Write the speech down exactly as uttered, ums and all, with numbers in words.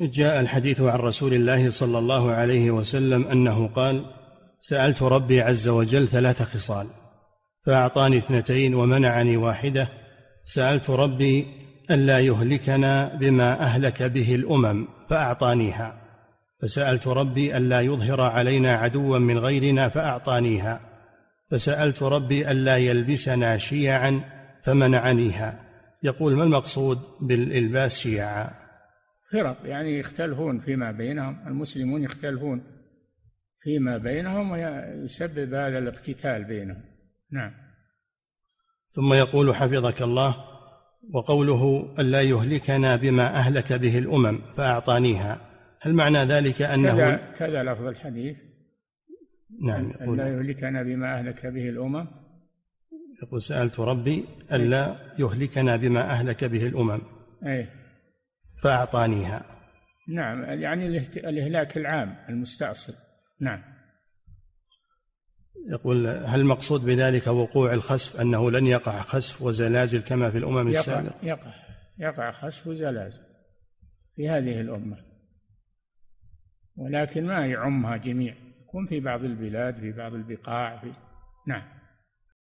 جاء الحديث عن رسول الله صلى الله عليه وسلم أنه قال: سألت ربي عز وجل ثلاث خصال فأعطاني اثنتين ومنعني واحدة. سألت ربي ألا يهلكنا بما أهلك به الأمم فأعطانيها، فسألت ربي ألا يظهر علينا عدوا من غيرنا فأعطانيها، فسألت ربي ألا يلبسنا شيعا فمنعنيها. يقول: ما المقصود بالإلباس شيعا؟ فرق، يعني يختلفون فيما بينهم، المسلمون يختلفون فيما بينهم ويسبب هذا الاقتتال بينهم. نعم. ثم يقول حفظك الله: وقوله ألا يهلكنا بما أهلك به الأمم فأعطانيها، هل معنى ذلك أنه كذا, كذا لفظ الحديث؟ نعم. يقول: ألا يهلكنا بما أهلك به الأمم. يقول: سألت ربي ألا يهلكنا بما أهلك به الأمم أيه. فأعطانيها. نعم، يعني الإهلاك العام المستأصل. نعم. يقول: هل المقصود بذلك وقوع الخسف، أنه لن يقع خسف وزلازل كما في الأمم السابقة؟ يقع يقع خسف وزلازل في هذه الأمة، ولكن ما يعمها جميع، يكون في بعض البلاد، في بعض البقاع في... نعم.